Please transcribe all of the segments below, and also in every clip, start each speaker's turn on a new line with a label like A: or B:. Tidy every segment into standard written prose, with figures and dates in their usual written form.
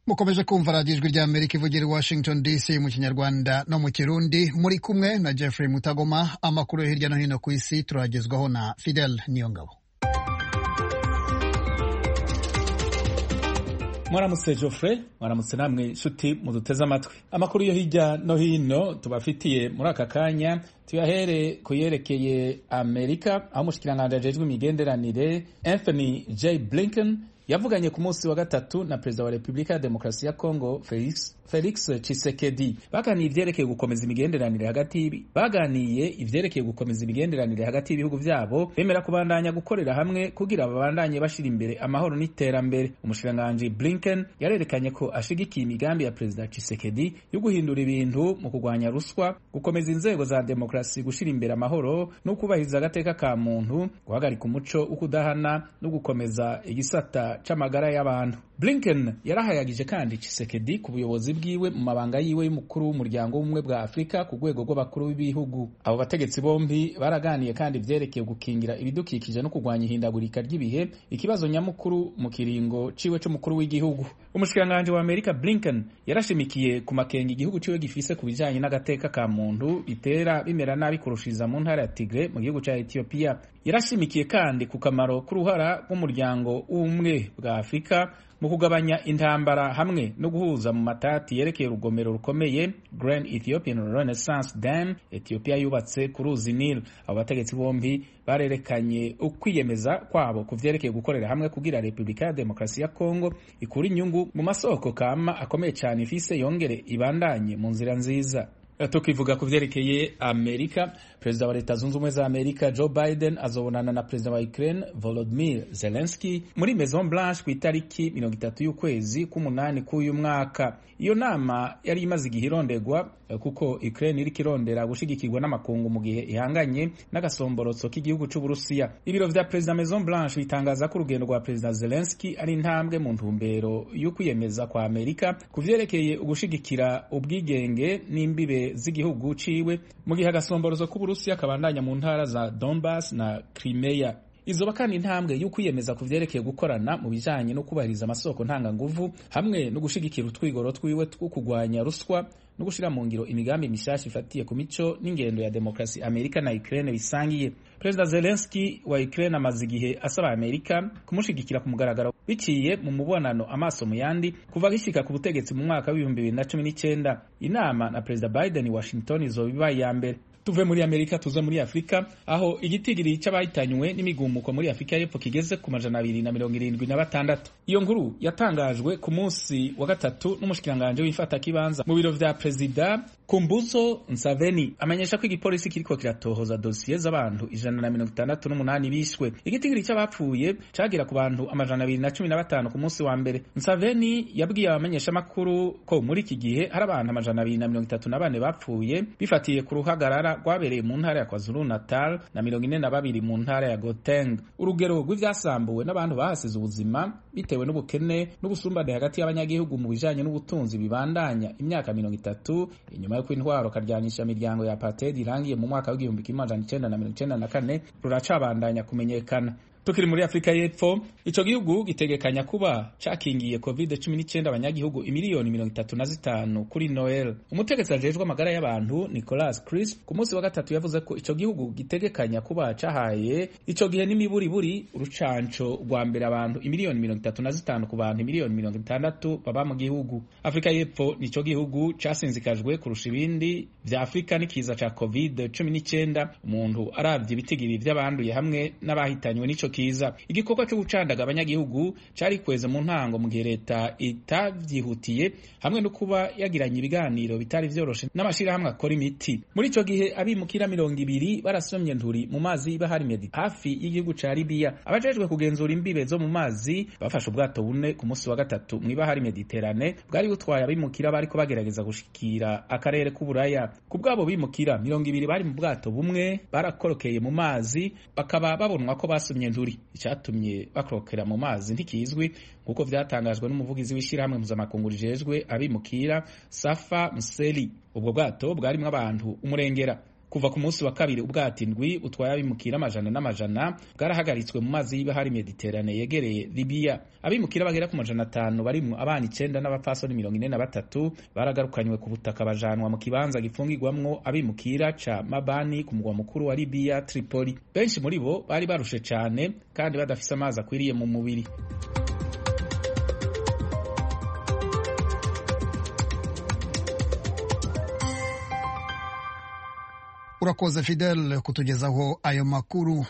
A: mukomeje kumva radiyo ijwi rya Amerika ivugira i Washington DC mu kinyarwanda no mu kirundi, muri kumwe na Jeffrey Mutagoma. Amakuru yo hirya no hino ku isi turagezwaho na Fidel Niyongabo.
B: Mwaramutse Geoffrey, mwaramutse namwe nshuti muduteze amatwi. Amakuru yo hirya no hino tubafitiye muri aka kanya tuyahere kuyerekeye Amerika, aho umushikiranganji ajejwe imigenderanire Anthony J. Blinken yavuganye ku munsi wa gatatu na perezida wa Repubulika ya Demokarasi ya Kongo Felix Tshisekedi. Baganiye ivyerekeye gukomeza imigenderanire hagati y'ibihugu vyabo, bemera kubandanya gukorera hamwe kugira babandanye bashira imbere amahoro n'iterambere. Umushikiranganji Blinken yarerekanye ko ashigikiye imigambi ya perezida Tshisekedi yo guhindura ibintu mu kugwanya ruswa, gukomeza inzego za demokarasi, gushira imbere amahoro no kubahiriza agateka ka muntu, guhagarika umuco wo kudahana no gukomeza igisata c'amagara y'abantu. Blinken yarahayagije kandi Tshisekedi ku buyobozi bwiwe mu mabanga yiwe y'umukuru w'umuryango w'ubumwe bwa Afrika ku rwego rw'abakuru b'ibihugu. Abo bategetsi bombi baraganiye kandi vyerekeye gukingira ibidukikije no kugwanya ihindagurika ry'ibihe, ikibazo nyamukuru mu kiringo ciwe c'umukuru w'igihugu. Umushikiranganji wa Amerika Blinken yarashimikiye ku makenga igihugu ciwe gifise ku bijanye n'agateka ka muntu bitera bimera nabi kurushiriza mu ntara ya Tigre mu gihugu ca Ethiopia. Yarashimikiye kandi ku kamaro k'uruhara rw'umuryango w'ubumwe bwa Afrika mu kugabanya intambara hamwe no guhuza mu matati yerekeye urugomero rukomeye Grand Ethiopian Renaissance Dam Ethiopia yubatse ku ruzi Nile. Abo bategetsi bombi barerekanye ukwiyemeza kwabo kuvyerekeye gukorera hamwe kugira Repubulika ya Demokarasi ya Kongo ikura inyungu mu masoko kama akomeye cyane ifise yongere ibandanye mu nzira nziza. Tukivuga ku vyerekeye Amerika, perezida wa Leta Zunze Ubumwe za Amerika Joe Biden azobonana na perezida wa Ukraine Volodymyr Zelensky muri Maison Blanche ku itariki 30 y'ukwezi k'umunani k'uyu mwaka. Iyo nama yari imaze igihe irondegwa kuko Ukraine iri kirondera gushigikirwa n'amakungu mu gihe ihanganye n'agasomborotso k'igihugu c'u Burusiya. Ibiro vya perezida Maison Blanche bitangaza ko urugendo rwa perezida Zelensky ari intambwe mu ntumbero yo kwiyemeza kwa Amerika ku vyerekeye ugushigikira ubwigenge n'imbibe z'igihugu ciwe mu gihe agasomborozo k'Uburusiya kabandanya mu ntara za Donbass na Crimea. Izoba kandi intambwe yo kwiyemeza ku vyerekeye gukorana mu bijanye no kubahiriza amasoko ntanganguvu hamwe no gushigikira utwigoro twiwe two kugwanya ruswa no gushira mu ngiro imigambi mishasha ifatiye ku mico n'ingendo ya demokarasi Amerika na Ukraine bisangiye. Perezida Zelensky wa Ukraine amaze igihe asaba Amerika kumushigikira ku mugaragaro biciye mu mubonano amaso mu yandi kuva gishika ku butegetsi mu mwaka wa 2019. Inama na Perezida Biden i Washington izobiba ya mbere. Tuve muri Amerika tuze muri Afrika, aho igitigiri c'abahitanywe n'imigumuko muri Afrika y'Epfo kigeze ku 276. Iyo nkuru yatangajwe ku munsi wa gatatu n'umushikiranganje w'ifata kibanza mu biro vya Perezida Kumbuzo Nsaveni. Amenyesha ko igipolisi kiriko kiratohoza dosiye z'abantu 168 bishwe. Igitigiri c'abapfuye cagira ku bantu 215 ku munsi wa mbere. Nsaveni yabwiye abamenyesha makuru ko muri iki gihe hari abantu 234 bapfuye bifatiye ku ruhagarara rwabereye mu ntara ya KwaZulu Natal na 42 mu ntara ya Gauteng. Urugero rw'ivyasambuwe n'abantu bahasize ubuzima bitewe n'ubukene n'ubusumbane hagati y'abanyagihugu mu bijanye n'ubutunzi bibandanya imyaka 30 inyuma yo kwintwaro karyanisha imiryango ya apartheid irangiye mu mwaka w'1994 ruracabandanya kumenyekana. Tukiri muri Afrika y'Epfo, ico gihugu gitegekanya kuba cakingiye COVID-19 abanyagihugu imiliyoni 35 kuri Noel. Umutegetsi ajejwe amagara y'abantu Nicholas Crisp ku munsi wa gatatu yavuze ko ico gihugu gitegekanya kuba cahaye ico gihe n'imiburiburi urucanco rwa mbere abantu imiliyoni 35 ku bantu imiliyoni 60 baba mu gihugu. Afrika y'Epfo nico gihugu casinzikajwe kurusha ibindi vya Afrika n'ikiza ca COVID-19. Umuntu aravye ibitigiri vy'abanduye hamwe n'abahitanywe n'ico kiza. Igikorwa cyo gucandaga abanyagihugu cari kweze mu ntango mu gihe leta itavyihutiye hamwe no kuba yagiranye ibiganiro bitari vyoroshe n'amashira hamwe akora imiti. Muri ico gihe abimukira 200 barasomye nturi mu mazi y'ibahari Mediterane hafi y'igihugu ca Libya. Abajejwe kugenzura imbibe zo mu mazi bafashe ubwato bune ku munsi wa gatatu mu ibahari Mediterane bwari butwaye abimukira bariko bagerageza gushikira akarere k'Uburaya. Ku bwabo bimukira 200 bari mu bwato bumwe barakorokeye mu mazi bakaba babonwa ko basomye icyatumye bakrokera mu mazi ntikizwi nkuko vyatangajwe n'umuvugizi w'ishirahamwe mpuzamakungu rijejwe abimukira Safa Mseli. Ubwo bwato bwarimwo abantu umurengera. kuva ku munsi wa kabiri ubwato indwi butwaye abimukira amajana n'amajana bwarahagaritswe mu mazi y'ibahari Mediterane yegereye Libya. Abimukira bagera ku majana 5 barimwo abana 9 n'abapfasoni 43 baragarukanywe ku butaka bajanwa mu kibanza gifungirwamwo abimukira ca Mabani ku mugwa mukuru wa Libya Tripoli. Benshi muri bo bari barushe cane kandi badafise amazi akwiriye mu mubiri.
A: Urakoze Fidel kutugezaho ayo makuru.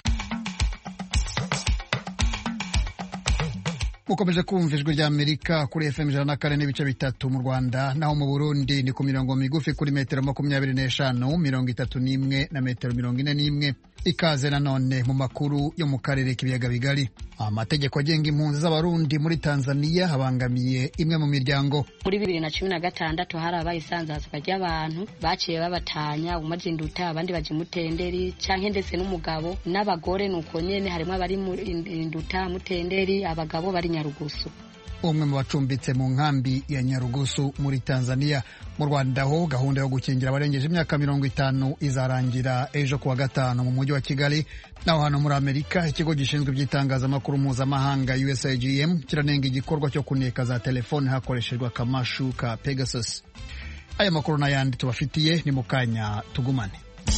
A: Mukomeje kumva ijwi rya Amerika kuri FM 104.3 mu Rwanda, naho mu Burundi ni ku mirongo migufi kuri metero 25, 31 na metero 41. Ikaze nanone mu makuru yo mu karere k'ibiyaga bigari. Amategeko agenga impunzi z'abarundi muri Tanzania habangamiye imwe mu miryango.
C: Muri 2016 harabaye isanzaza ry'abantu baciye babatanya umaze induta abandi baje mutenderi canke ndetse n'umugabo n'abagore nuko nyene harimo abari mu induta mutenderi abagabo bari Nyarugusu.
A: Umwe mu bacumbitse mu nkambi ya Nyarugusu muri Tanzania. Mu Rwanda ho gahunda yo gukingira abarengeje imyaka 50 izarangira ejo kuwa gatanu mu mujyi wa Kigali. Naho hano muri Amerika ikigo gishinzwe iby'itangazamakuru mpuzamahanga USAGM kiranenga igikorwa cyo kuneka za telefone hakoreshejwe akamashu ka Pegasus. Aya makuru n'ayandi tubafitiye ni mukanya tugumane.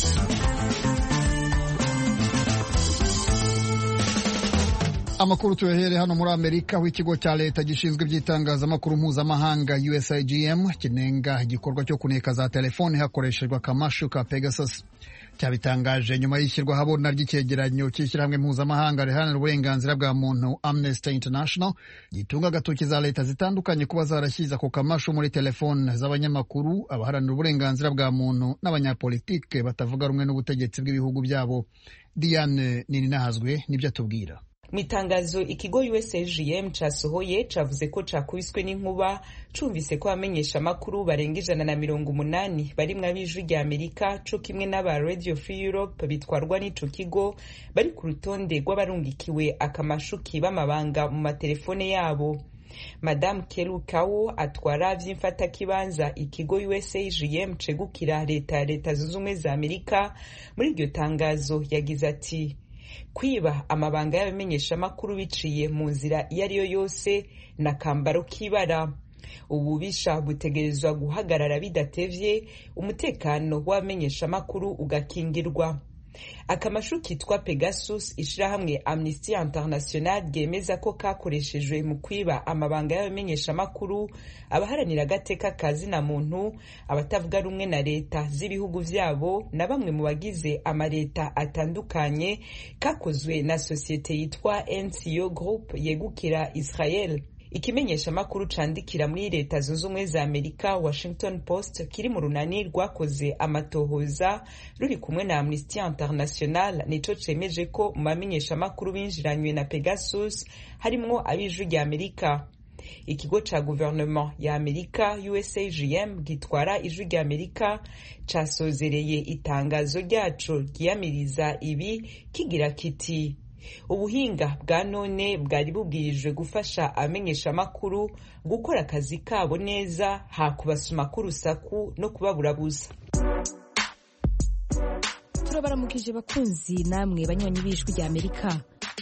A: Amakuru tuyahere hano muri Amerika, aho ikigo cya leta gishinzwe iby'itangazamakuru mpuzamahanga USAGM kinenga igikorwa cyo kuneka za telefone hakoreshejwe akamashu ka Pegasus. Cyabitangaje nyuma y'ishyirwa habona ry'icyegeranyo cy'ishyirahamwe mpuzamahanga riharanira uburenganzira bwa muntu Amnesty International gitunga agatoki za leta zitandukanye kuba zarashyize ako kamashu muri telefone z'abanyamakuru, abaharanira uburenganzira bwa muntu n'abanyapolitike batavuga rumwe n'ubutegetsi bw'ibihugu byabo. Diane Nininahazwe nibyo atubwira.
D: Mitangazo ikigo USAGM casohoye cavuze ko cakubiswe n'inkuba cumvise ko amenyesha makuru barenga 180 barimwe ab'ijwi rya Amerika co kimwe n'aba Radio Free Europe bitwarwa n'ico kigo bari ku rutonde rw'abarungikiwe akamashuki b'amabanga mu matelefone yabo. Madame Kelukawo atwara vy'imfata kibanza ikigo USAGM cegukira leta zunze ubumwe za Amerika muri iryo tangazo yagize ati: kwiba amabanga y'abamenyesha makuru biciye mu nzira iyo ari yo yose na kambaro kibara. Ububisha butegerezwa guhagarara bidatevye, umutekano w'abamenyesha makuru ugakingirwa. Akamashu kitwa Pegasus ishirahamwe Amnesty International gemeza ko kakoreshejwe mu kwiba amabanga y'abamenyesha makuru, abaharanira agateka kazi na muntu, abatavuga rumwe na leta z'ibihugu vyabo na bamwe mu bagize amareta atandukanye, kakozwe na societe yitwa NCO Group yegukira Israel. Ikimenyesha makuru candikira muri leta zunze ubumwe za Amerika Washington Post kiri mu runani rwakoze amatohoza ruri kumwe na Amnesty International nico cemeje ko mu bamenyesha makuru binjiranywe na Pegasus harimwo ab'ijwi rya Amerika. Ikigo ca gouvernement ya Amerika USAGM gitwara ijwi rya Amerika casozereye itangazo ryaco ryiyamiriza ibi kigira kiti: ubuhinga bwa none bwari bubwirijwe gufasha amenyesha makuru gukora akazi kabo neza, hakubasuma k'urusaku no kubaburabuza.
E: Turabaramukije bakunzi namwe banywanyi b'ijwi rya Amerika.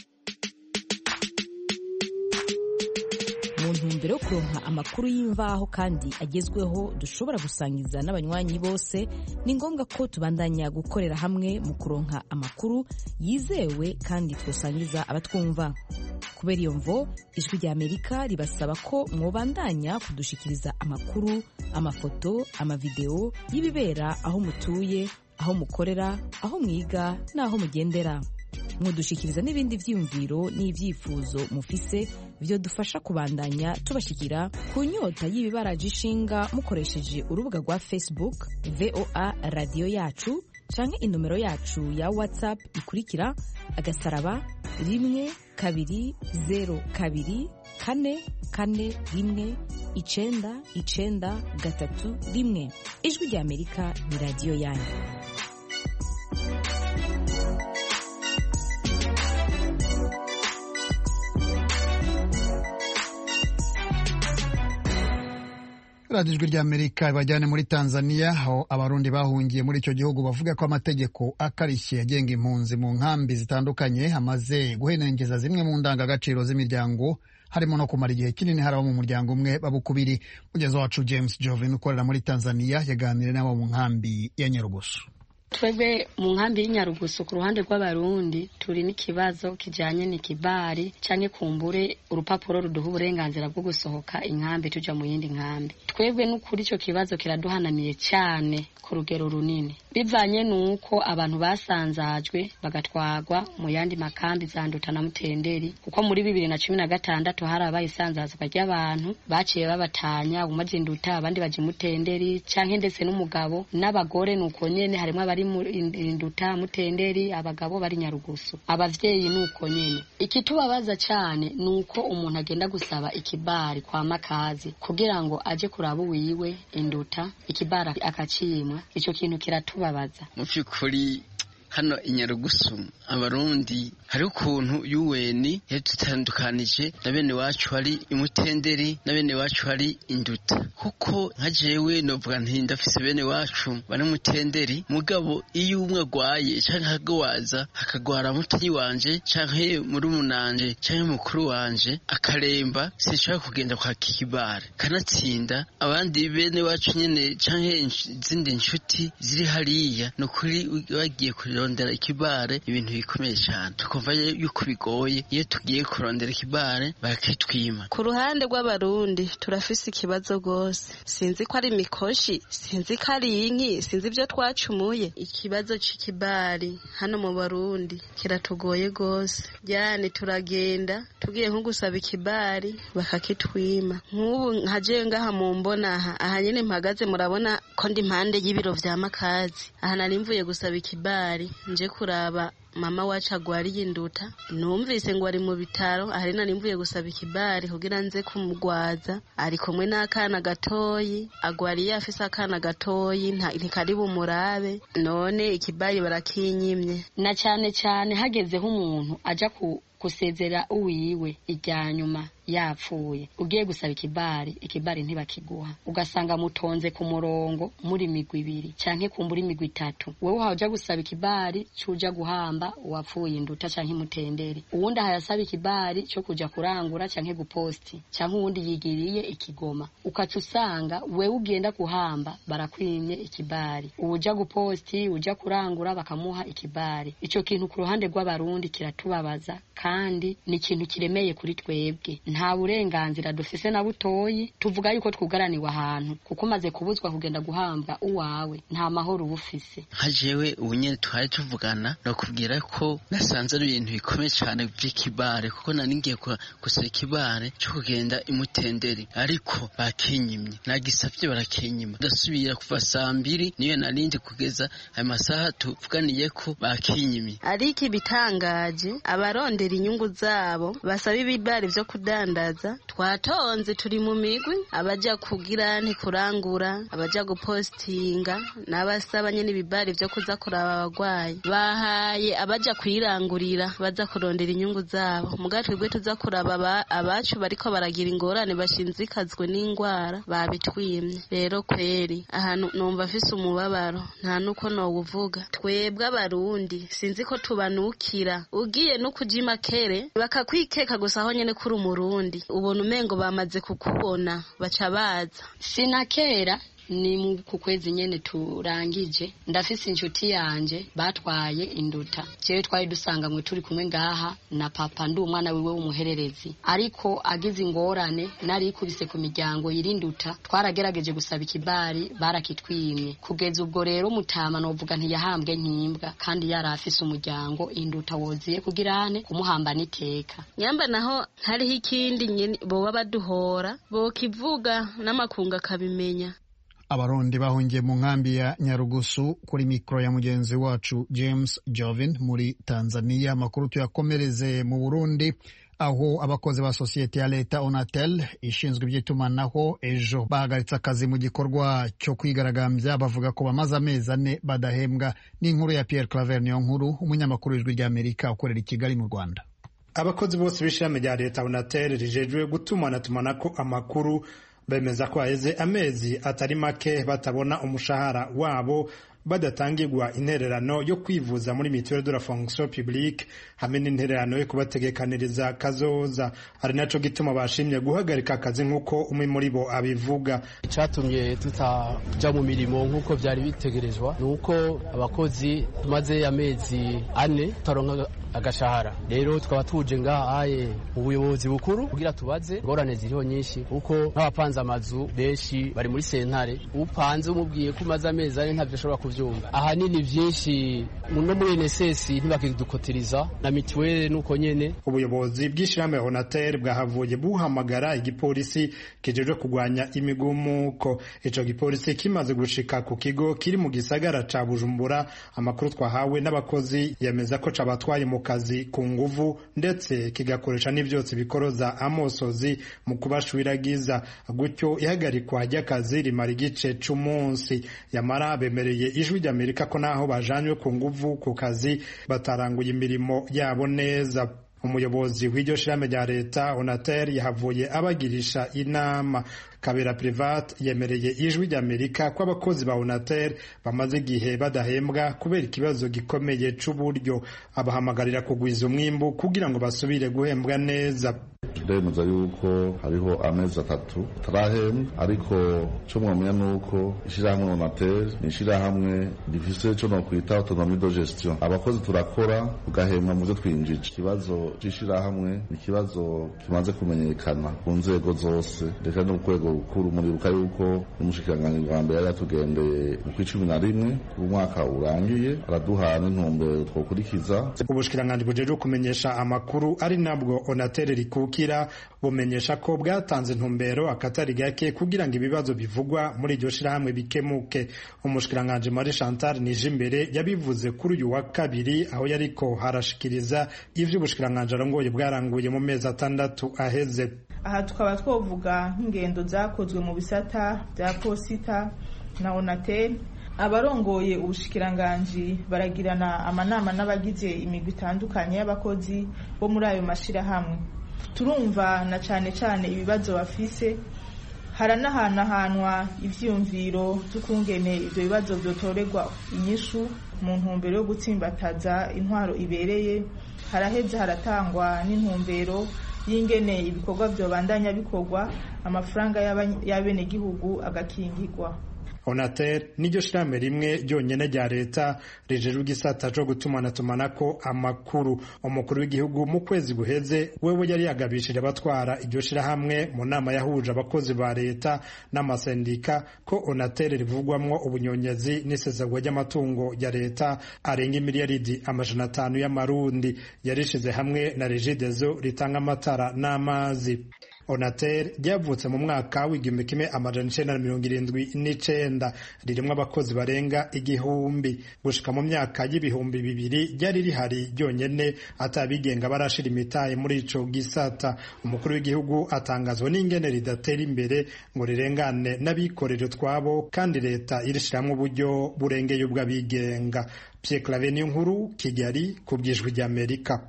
E: Mbere yo kuronka amakuru y'imvaho kandi agezweho dushobora gusangiza n'abanywanyi bose, ni ngombwa ko tubandanya gukorera hamwe mu kuronka amakuru yizewe kandi twosangiza abatwumva. Kubera iyo mvo, ijwi rya Amerika ribasaba ko mwobandanya kudushikiriza amakuru, amafoto, amavideo y'ibibera aho mutuye, aho mukorera, aho mwiga n'aho mugendera. Mudushikiriza n'ibindi vyiyumviro n'ivyifuzo mufise vyo dufasha kubandanya tubashikira ku nyota y'ibibaraje ishinga mukoresheje urubuga rwa Facebook VOA Radio Yacu canke inomero yacu ya WhatsApp ikurikira *1204241. Ijwi rya Amerika ni radio yanyu.
A: radiyo ijwi ry'Amerika ibajyane muri Tanzania aho abarundi bahungiye muri icyo gihugu bavuga ko amategeko akarishye agenga impunzi mu nkambi zitandukanye amaze guhenengeza zimwe mu ndangagaciro z'imiryango, harimo no kumara igihe kinini hari abo mu muryango umwe babukubiri. Mugezi wacu James Jovin ukorera muri Tanzania yaganiriye n'abo mu nkambi ya Nyarugusu.
C: Twebwe mu nkambi y'Inyarugusu ku ruhande rw'abarundi turi n'ikibazo kijanye n'ikibari canke kumbure urupapuro ruduha uburenganzira bwo gusohoka inkambi tuja mu yindi nkambi. Twebwe n'ukuri ico kibazo kiraduhananiye cyane ku rugero runini, bivanye nuko abantu basanzajwe bagatwagwa mu yandi makambi za Nduta na Mutenderi, kuko muri 2016 harabaye isanzazwa ry'abantu baciye babatanya umaze Nduta abandi baje Mutenderi canke ndetse n'umugabo n'abagore nuko nyene harimo abari muri Nduta Mutenderi, abagabo bari Nyarugusu, abavyeyi nuko nyene. Ikitubabaza cyane nuko umuntu agenda gusaba ikibari kwa makazi kugira ngo aje kuraba wiwe Nduta, ikibara akacimwa. Ico kintu kiratubabaza
F: mu by'ukuri. Hano Inyarugusu abarundi hari ukuntu UN yadutandukanije na bene wacu hari Imutenderi na bene wacu hari Induta, kuko nka jewe novuga nti ndafise bene wacu bari Mutenderi, mugabo iyo umwe agwaye canke hagwaza hakagwara mutanyi wanje canke muri umunanje canke mukuru wanje akaremba, sinshobora kugenda kwa kibare kanatsinda abandi bene wacu nyene canke izindi nshuti ziri hariya, no kuri bagiye kurondera ikibare ibintu bikomeye cyane, tukumva yuko bigoye iyo tugiye kurondera ikibare barakitwima.
G: Ku ruhande rw'abarundi turafise ikibazo gose, sinzi ko ari imikoshi, sinzi ko ari inki, sinzi ibyo twacumuye. Ikibazo c'ikibari hano mu Barundi kiratugoye gose, yani turagenda tugiye nko gusaba ikibari bakakitwima. Nk'ubu nkaje ngaha mu mbona aha nyene mpagaze, murabona ko ndi impande y'ibiro vya makazi, aha nari mvuye gusaba ikibari nje kuraba mama wacu agwariye Induta, numvise ngo ari mu bitaro, ahari nari mvuye gusaba ikibari kugira nze kumugwaza, ari kumwe n'akana gatoyi, agwariye afise akana gatoyi ntikari bumurabe, none ikibari barakinyimye.
C: Na cyane cyane hagezeho umuntu aja kusezera uwiwe irya nyuma yapfuye, ugiye gusaba ikibari ntibakiguha, ugasanga mutonze ku murongo muri migwi ibiri canke kumbura imigwi itatu. Wewe uhaja gusaba ikibari cuja guhamba uwapfuye Induta canke Mutenderi, uwundi ahayasaba ikibari cyo kuja kurangura canke guposti, canke uwundi yigiriye ikigoma, ukaca usanga wewe ugenda guhamba barakwimye ikibari, uja guposti uja kurangura bakamuha ikibari. Ico kintu ku ruhande rw'abarundi kiratubabaza kandi ni ikintu kiremeye kuri twebwe. Nta burenganzira dufise na butoyi, tuvuga yuko twugaraniwe ahantu, kuko maze kubuzwa kugenda guhambwa uwawe nta mahoro ubufise.
F: Hajewe ubunyene twari tuvugana no kubwira ko nasanze ari ibintu bikomeye cyane by'ikibare, kuko nari ngiye gusaba ikibare cyo kugenda Imutenderi, ariko bakinyimye, nagisavye barakinyima, ndasubira kuva 2:00 niyo narindi kugeza ayo masaha tuvuganiye ko bakinyimye.
G: Ariko bitangaje abarondera inyungu zabo basaba ibibari vyo kudandaza, twatonze turi mu migwi, abaja kugira kurangura, abaja gupostinga, n'abasaba nyene ibibari vyo kuza kuraba abagwayi, bahaye abaja kwirangurira baza kurondera inyungu zabo. Mugatwe gwe tuza kuraba abacu bariko baragira ingorane bashinzikazwe n'ingwara babitwimye. Rero kweri ahantu numva afise umubabaro nta nuko no uvuga. Twebwe abarundi sinzi ko tubanukira, ugiye no kujima kere bakakwikeka gusa aho nyene kuri umurundi, ubona umengo bamaze kukubona baca baza.
C: Sinakera ni ku kwezi nyene turangije, ndafise inshuti yanje batwaye Induta, jewe twari dusangamwe turi kumwe ngaha na papa, ndi umwana wiwe w'umuhererezi, ariko agize ingorane nari kubise ku miryango yirinduta, twaragerageje gusaba ikibari barakitwimye. Kugeza ubwo rero mutama novuga ntiyahambwe nkimbwa, kandi yari afise umuryango Induta woziye kugirane kumuhamba niteka.
G: Nyamba naho hariho ikindi nyene boba baduhora, bokivuga n'amakunga akabimenya.
A: Abarundi bahungiye mu nkambi ya Nyarugusu, kuri mikro ya mugenzi wacu James Jovin muri Tanzania. Makuru tuyakomereze mu Burundi, aho abakozi ba sosiyete ya leta Onatel ishinzwe iby'itumanaho ejo bahagaritse akazi mu gikorwa cyo kwigaragambya, bavuga ko bamaze amezi 4 badahembwa. N'inkuru ya Pierre Claver niyo nkuru, umunyamakuru w'Ijwi ry'Amerika ukorera i Kigali mu Rwanda.
H: Abakozi bose b'ishami rya leta Onatel rijejwe gutumanatumana ko amakuru bemeza ko haheze amezi atari make batabona umushahara wabo, badatangirwa intererano yo kwivuza muri mutuelle de la fonction publique hamwe n'intererano yo kubategekaniriza kazoza. Ari naco gituma bashimye guhagarika akazi nk'uko umwe muri bo abivuga.
I: Icatumye tutaja mu mirimo nk'uko vyari bitegerezwa nuko abakozi tumaze amezi 4 tutaronka agashahara. Rero tukaba tuje ngahaye mu buyobozi bukuru kugira tubaze ingorane ziriho nyinshi, kuko nk'abapanze amazu benshi bari muri sentare, upanze umubwiye ko umaze amezi 4 ntavyo ashobora kuvyumva. Ahanini vyinshi no muri NSS ntibakidukotiriza na mituwele nuko nyene.
H: Ubuyobozi bw'ishirahamwe Onatel bwahavuye buhamagara igipolisi kijeje kugwanya imigumuko. Ico gipolisi kimaze gushika ku kigo kiri mu gisagara ca Bujumbura, amakuru twahawe n'abakozi yemeza ko cabatwaye mu kazi ku nguvu ndetse kigakoresha n'ivyotsi bikoroza amosozi mu kubashwiragiza. Gutyo ihagarikwa ry'akazi rimara igice c'umunsi. Yamara bemereye Ijwi ry'Amerika ko naho bajanywe ku nguvu ku kazi bataranguye imirimo yabo neza. Umuyobozi w'iryo shirahamwe rya leta Onatel yahavuye abagirisha inama. Kabera Private yemereye Ijwi ry'Amerika ko abakozi ba Onatel bamaze igihe badahembwa kubera ikibazo gikomeye c'uburyo. Abahamagarira kugwiza umwimbu kugira ngo basubire guhembwa neza.
J: Turemeza yuko hariho amezi 3 tarahembwa, ariko cyo mwamenya nuko ishirahamwe Onatel ni ishirahamwe rifise cyo no kwita autonomie de gestion. Abakozi turakora tugahembwa mu byo twinjije. Ikibazo c'ishirahamwe ni ikibazo kimaze kumenyekana ku nzego zose, reka no kwego rukuru. Muribuka yuko umushikiranganji wa mbere yatugendeye mu 2011 ku mwaka urangiye, araduha n'intumbero twokurikiza.
H: Ubushikiranganji bujeje kumenyesha amakuru ari nabwo Onatel rikukira bumenyesha ko bwatanze intumbero akatari gake kugira ngo ibibazo bivugwa muri iryo shirahamwe bikemuke. Umushikiranganji Marie Chantal Nijimbere yabivuze kuri uyu wa kabiri aho yariko harashikiriza ivyo ubushikiranganji arongoye bwaranguye mu mezi 6 aheze.
K: Aha tukaba twovuga nk'ingendo zakozwe mu bisata bya posita na Onatel. Abarongoye ubushikiranganji baragirana amanama n'abagize imigwi itandukanye y'abakozi bo muri ayo mashirahamwe. Turumva na cane ibibazo bafise, haranahanwa ivyumviro tukungene ivyo bibazo vyotorerwa inyishu mu ntumbero yo gutsimbataza intwaro ibereye. Haraheze haratangwa n'intumbero y'ingene ibikorwa vyobandanya bikorwa, amafaranga y'abene gihugu agakingirwa.
H: Onatel niryo shirahamwe rimwe ryonyene rya leta rijejwe igisata co gutumanatumako amakuru. Umukuru w'igihugu mu kwezi guheze wewe yari yagabishije abatwara iryo shirahamwe mu nama yahuje abakozi ba leta n'amasendika ko Onatel rivugwamwo ubunyonyezi n'isesagwa ry'amatungo ya leta arenga miliyaridi 500 y'amarundi. Yarishize hamwe na Regideso ritanga amatara n'amazi. Onatel ryavutse mu mwaka w'igihumbi kimwe amajana 1979, ririmwo abakozi barenga 1000. Gushika mu myaka y'ibihumbi 2000 ryari rihari ryonyene atabigenga barashira imitahe muri ico gisata. Umukuru w'igihugu atangazwa n'ingene ridatera imbere ngo rirengane n'abikorera twabo, kandi leta irishiramwo uburyo burengeye ubw'abigenga. Pierre Claver Niyonkuru, Kigali, ku bw'Ijwi ry'Amerika.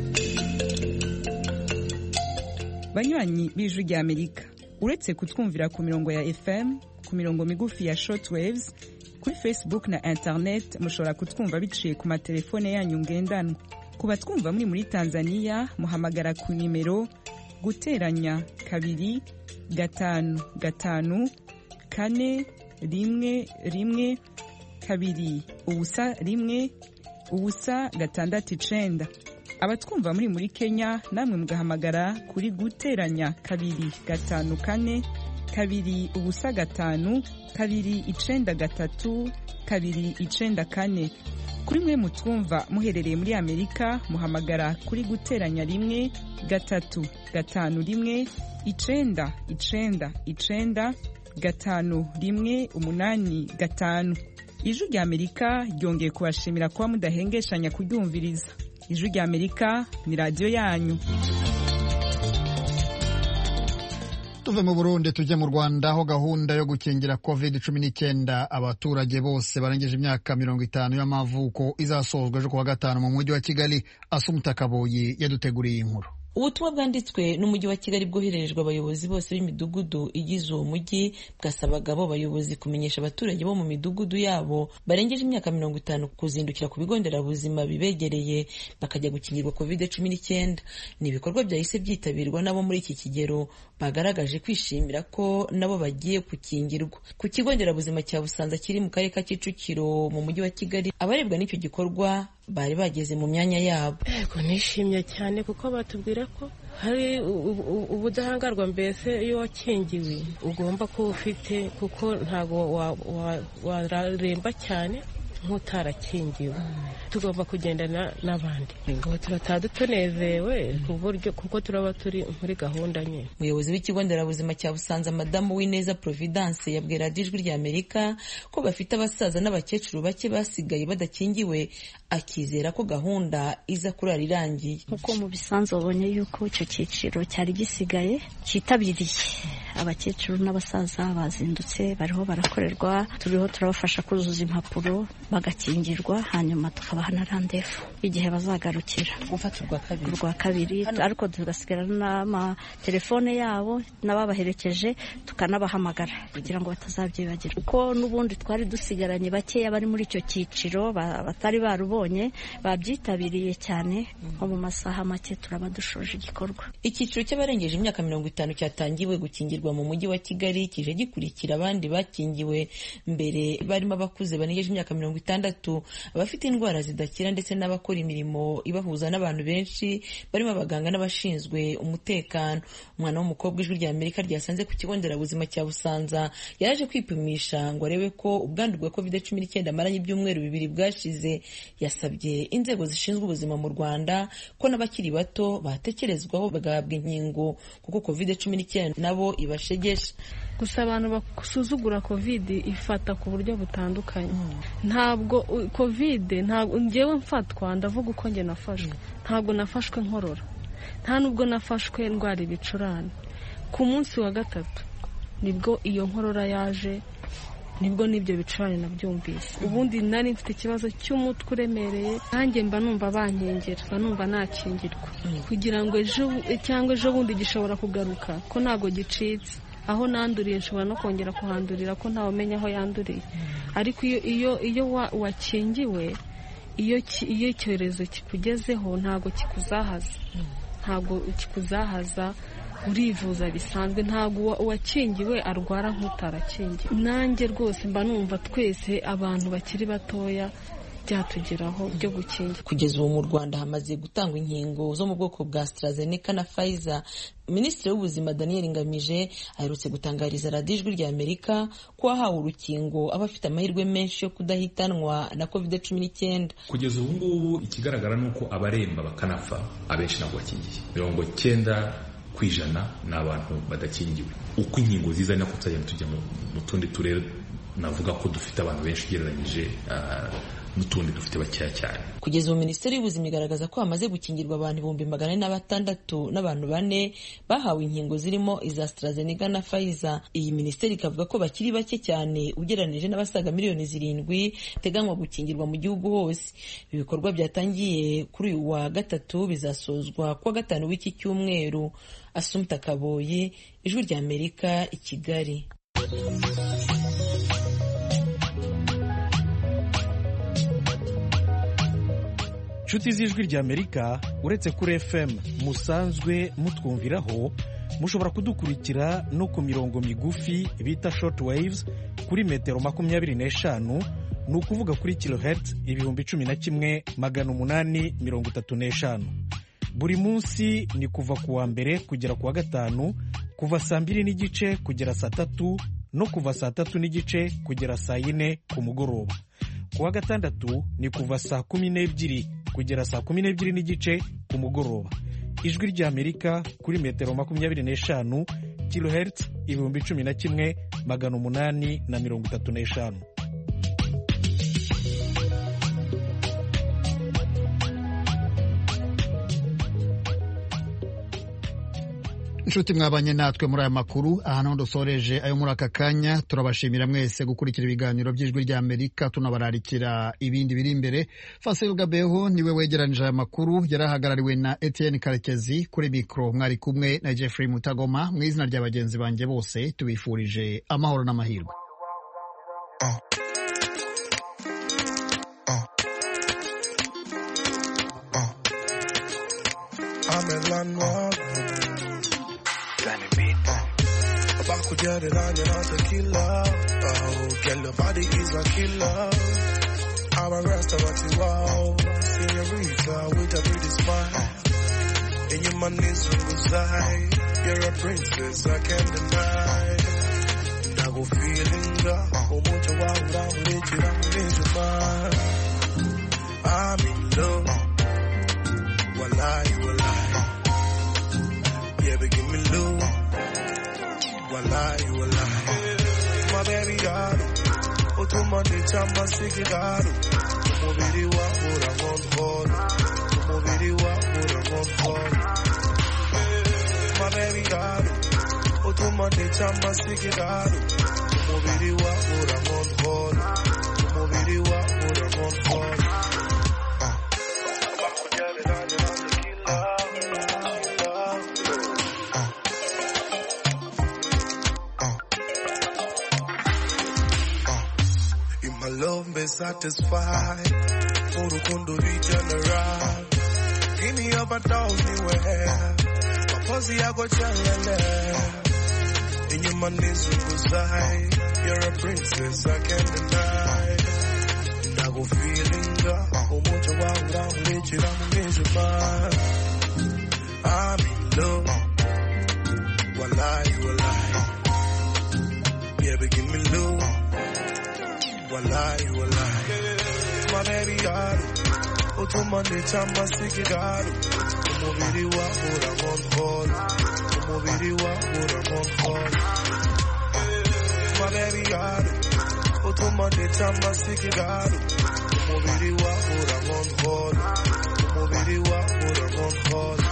D: Banywanyi b'Ijwi ry'Amerika, uretse kutwumvira ku mirongo ya FM, ku mirongo migufi ya shortwaves, kuri Facebook na internet mushobora kutwumva biciye ku matelefone yanyu ngendanwa. Ku batwumva muri Tanzania muhamagara ku nimero guteranya 2 5 5 4 1 1 2 ubusa 1 ubusa 6 Abatwumva muri Kenya namwe mugahamagara kuri guteranya 2 5 4 2 ubusa 5 2 9 3 2 9 4. Kuri mwe mutwumva muherereye muri Amerika muhamagara kuri guteranya 1 3 5 1 9 9 9 5 1 8 5. Ijwi ry'Amerika ryongeye kubashimira kuba mudahengeshanya kuryumviriza. Ijwi ry'Amerika ni radio yanyu.
A: Tuve mu Burundi tujye mu Rwanda aho gahunda yo gukingira COVID-19 abaturage bose barangije imyaka 50 y'amavuko izasozwa ejo kuwa gatanu mu mujyi wa Kigali. Asumta Kaboyi yaduteguriye inkuru.
L: Ubutumwa bwanditswe n'umujyi wa Kigali bwohererejwe abayobozi bose b'imidugudu igize uwo mujyi bwasabaga abo bayobozi kumenyesha abaturage bo mu midugudu yabo barengeje imyaka 50 kuzindukira ku bigo nderabuzima bibegereye bakajya gukingirwa COVID-19. Ni ibikorwa byahise byitabirwa nabo muri iki kigero bagaragaje kwishimira ko nabo bagiye gukingirwa. Ku kigo nderabuzima cya Busanza kiri mu karere ka Kicukiro mu mujyi wa Kigali, abarebwa n'icyo gikorwa bari bageze mu myanya yabo.
M: Yego, nishimye cyane kuko batubwira ko hari ubudahangarwa, mbese iyo wakingiwe ugomba kuba ufite, kuko ntabwo wararemba cyane nk'utarakingiwe. Tugomba kugendana n'abandi ngo turataha tunezerewe kuko turaba turi muri gahunda nyine.
L: Umuyobozi w'ikigo nderabuzima cya Busanza Madamu Wineza Providence yabwira Ijwi ry'Amerika ko bafite abasaza n'abakecuru bake basigaye badakingiwe, akizera ko gahunda iza kurara irangiye.
N: Kuko mu bisanzwe babonye yuko icyo cyiciro cyari gisigaye cyitabiriye, abakecuru n'abasaza bazindutse bariho barakorerwa, turiho turabafasha kuzuza impapuro bagakingirwa, hanyuma tukabaha na randevu igihe bazagarukira
L: gufata
N: urwa kabiri, ariko tugasigarana n'amatelefone yabo n'ababaherekeje tukanabahamagara kugira ngo batazabyibagirwa, kuko n'ubundi twari dusigaranye bakeya bari muri icyo cyiciro batari barubonye babyitabiriye cyane. nko mu masaha make turaba dushoje igikorwa.
L: Icyiciro cy'abarengeje imyaka 50 cyatangiwe gukingirwa mu mujyi wa Kigali, kije gikurikira abandi bakingiwe mbere barimo abakuze barengeje imyaka 60, abafite indwara zidakira ndetse n'abakora imirimo ibahuza n'abantu benshi barimo abaganga n'abashinzwe umutekano. Umwana w'umukobwa Ijwi ry'Amerika ryasanze ku kigo nderabuzima cya Busanza yaje kwipimisha ngo arebe ko ubwandu bwa COVID-19 amaranye ibyumweru 2 bwashize. Yasabye inzego zishinzwe ubuzima mu Rwanda ko n'abakiri bato batekerezwaho bagahabwa inkingo kuko COVID-19 nabo ibashegesha.
M: Gusa abantu basuzugura COVID ifata ku buryo butandukanye. Ntabwo COVID, ntabwo ngewe mfatwa, ndavuga uko nge nafashwe. Ntabwo nafashwe nkorora, nta nubwo nafashwe ndwara ibicurane. Ku munsi wa 3 nibwo iyo nkorora yaje, nibwo nibyo bicurane nabyumvise. Ubundi nari mfite ikibazo cy'umutwe uremereye, nanjye mba numva bankengera, mba numva nakingirwa kugira ngo ejo bundi gishobora kugaruka, ko ntago gicitse. Aho nanduriye nshobora no kongera kuhandurira ko ntawe umenya aho yanduriye. Ariko iyo wakingiwe, iyo icyorezo kikugezeho ntago kikuzahaza, urivuza bisanzwe. Ntago uwakingiwe arwara nk'utarakingiwe. Nanjye rwose mba numva twese abantu bakiri batoya byatugeraho byo gukingira.
L: Kugeza ubu mu Rwanda hamaze gutangwa inkingo zo mu bwoko bwa AstraZeneca na Pfizer. Minisitiri w'Ubuzima Daniel Ngamije aherutse gutangariza Radio Ijwi ry'Amerika ko wahawe urukingo abafite amahirwe menshi yo kudahitanwa na COVID-19.
O: Kugeza ubu ngubu ikigaragara nuko abaremba bakanapfa abenshi ntabwo bakingiye. 90% ni abantu badakingiwe. Uko inkingo ziza nako tujya mu tundi turere, navuga ko dufite abantu benshi ugereranyije n'utundi dufite bakeya cyane.
L: Kugeza ubu Minisiteri y'Ubuzima igaragaza ko hamaze gukingirwa abantu 406 n'abantu 4 bahawe inkingo zirimo iza AstraZeneca na Pfizer. Iyi minisiteri ikavuga ko bakiri bake cyane ugereranije n'abasaga miliyoni 7 teganywa gukingirwa mu gihugu hose. Ibikorwa byatangiye kuri uyu wa 3 bizasozwa kuwa 5 w'iki cyumweru. Assumpta Kaboye, Ijwi ry'Amerika, i Kigali.
P: Nshuti z'Ijwi ry'Amerika, uretse kuri FM musanzwe mutwumviraho, mushobora kudukurikira no ku mirongo migufi bita short waves kuri metero 25, ni ukuvuga kuri kilohertz 11,835. Buri munsi ni kuva ku wa mbere kugera ku wa gatanu, kuva saa 2:30 kugera saa 3 no kuva saa 3:30 kugera saa 4 ku mugoroba. Ku wa gatandatu ni kuva saa 12 kugera saa 12:30 ku mugoroba. Ijwi ry'Amerika kuri metero 25 kilohertz 11,835.
A: inshuti mwabanye natwe muri aya makuru ahantu dusoreje ayo muri aka kanya. Turabashimira mwese gukurikira ibiganiro by'ijwi rya Amerika, tunabararikira ibindi biri imbere. Fasil Gabeho niwe wegeranije aya makuru, yarahagarariwe na Etienne Karekezi. Kuri mikro mwari kumwe na Jeffrey Mutagoma. Mu izina rya bagenzi banjye bose tubifurije amahoro n'amahirwe.
Q: Back with you, the line, you're not a killer. Oh, girl, your body is a killer. I'm a restaurant, wow. Senorita with a pretty smile. And your money is on the side. You're a princess, I can't deny. And I go feeling that. Oh, much wow, I'm with you, I'm in love. Wallahi. Yeah, but give me love. Wallahi. My baby got it. Otumani chamba sikigaru. Umubiri wa urankondora. Umubiri wa urankondora. My baby got it. Otumani chamba sikigaru. Umubiri wa urankondora. Umubiri wa urankondora. Love me satisfied, Urukundo regenerate. Give me up 1,000 where my pussy I go chalele. In your money's side, you're a princess I can't deny. And I go feeling that, oh much wow, I'm legit, I'm in love. Wallahi. Yeah, but give me love. Wallahi. My baby got it. Otumani chamba sikigaru. Umubiri wa urankondora. Umubiri wa urankondora. My baby got it. Otumani chamba sikigaru. Umubiri wa urankondora. Umubiri wa urankondora.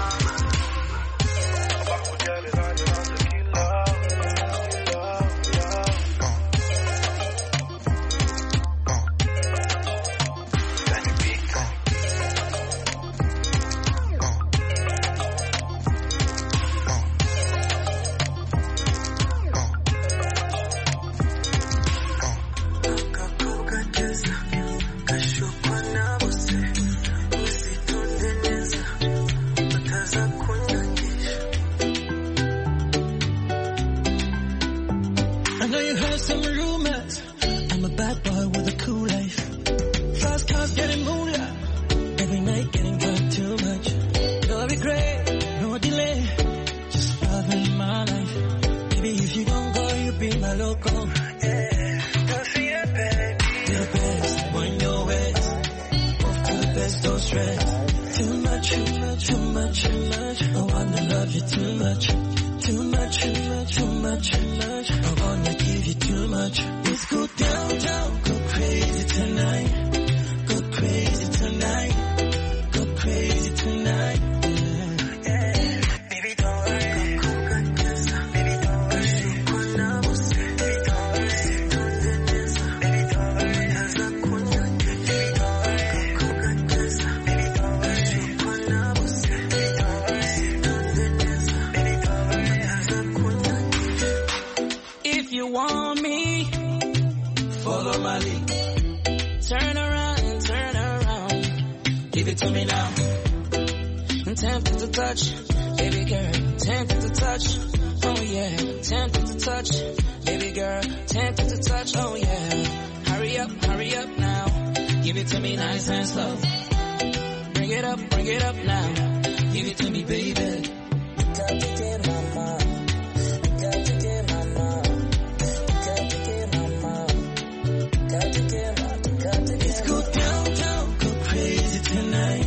Q: Let's go downtown, go crazy tonight.